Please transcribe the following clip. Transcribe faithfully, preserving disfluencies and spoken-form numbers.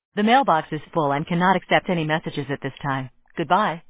The mailbox is full and cannot accept any messages at this time. Goodbye.